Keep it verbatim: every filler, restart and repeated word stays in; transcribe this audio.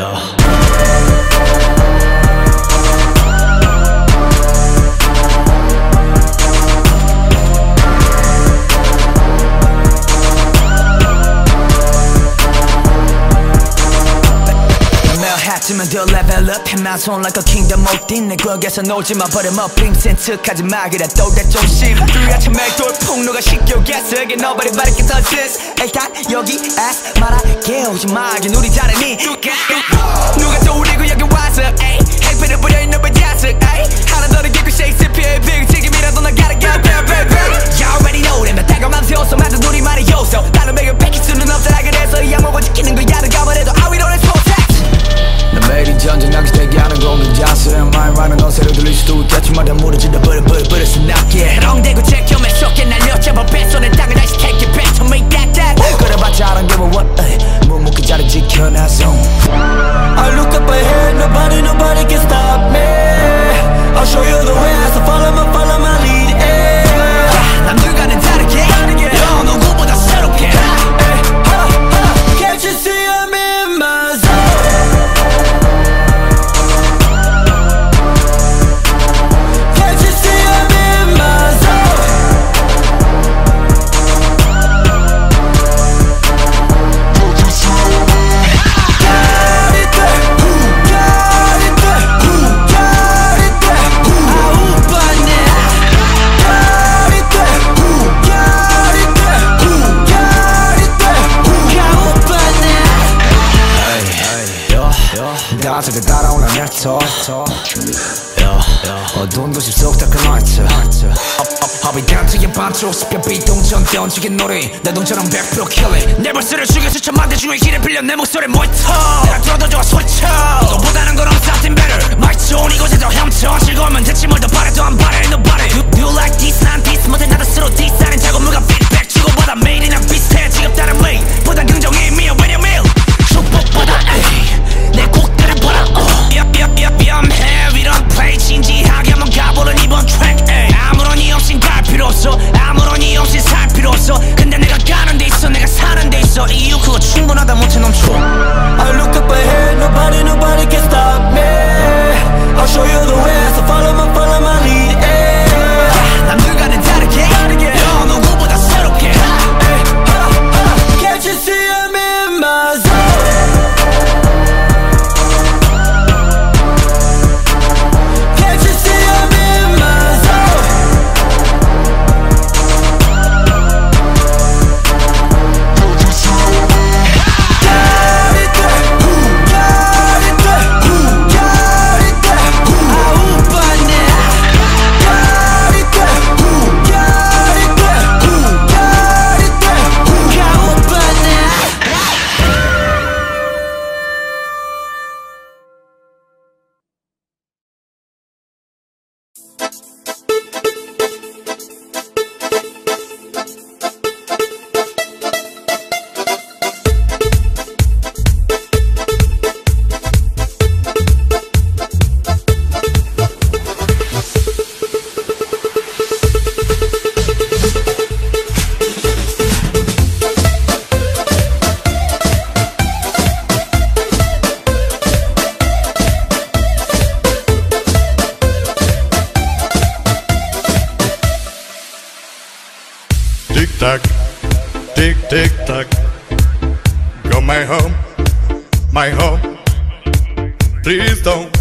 하지만 더 level up in my zone like a kingdom 모딘 내 구역에서 놀지마 버려머 빔 센척하지 마 그래 또 내 조심 둘같이 맹돌 폭로가 신기하겠어 이게 nobody but it can this 일단 여기 ask 말할게 오지마 이게 우리 잘하니 누가 또 우리고 여기 와서 에이 행패를 부려있는 버자석 에이 하나 더 느끼고 셰익스피어의 빅 지금이라도 나 gotta get there baby You already know that 나 다가만 세워서 만든 우리만의 요소 다른 매일 뺏길 수는 없더라 그래서 이 약목을 지키는 거야 누가 뭐래도 I will always protect 나 매일이 전쟁하기 대기하는 공기 자세 말 많은 어세로 들릴 수도 있겠지만 다 무너진다 버려 버려 버려 스납게 해롱대고 제껴매 쏟게 날려잡아 뱃손에 땅을 다시 take it back to me that that 그래봤자 I don't give a what 묵묵히 자리 지켜놔서 I look up ahead nobody nobody can stop me I'll show you the way so follow my follow my lead 남들과는 다르게 너 누구보다 새롭게 Can't you see I'm in my zone 다들 따라오는 넥터 어두운 도시 속 다크 나이트 I'll be down to your 반쪽 습격 비동전 던지게 놀이 내 동처럼 백 퍼센트 killing 내 벌스를 죽여서 천만 대 중에 길에 빌려 내 목소리 모이터 내가 들어도 좋아 소리쳐 이거보다는 그런 something better 마이크 좋은 이곳에서 헤엄쳐 즐거우면 됐지 뭘 더 바래도 안 바래 ain't nobody You, you like this 난 this 못해 나도 스스로 diss 하는 자고무가 feedback 주고받아 매일이나 비슷해 지겹다는 way 보다 긍정이 미어 왜냐면 축복보다 에이 내 곡들을 보라 위험해 We don't play 진지하게 한번 가보는 이번 트랙 아무런 이유 없인 갈 필요 없어 아무런 이유 없인 살 필요 없어 근데 내가 가는 데 있어 내가 사는 데 있어 이유 그거 충분하다 못해 넘쳐 I look up ahead nobody nobody can stop me I'll show you the way so follow my follow my lead 남들과는 다르게 너 누구보다 새롭게 Can't you see I'm in my zone Tick-tock, tick-tick-tock. Go my home, my home. Please don't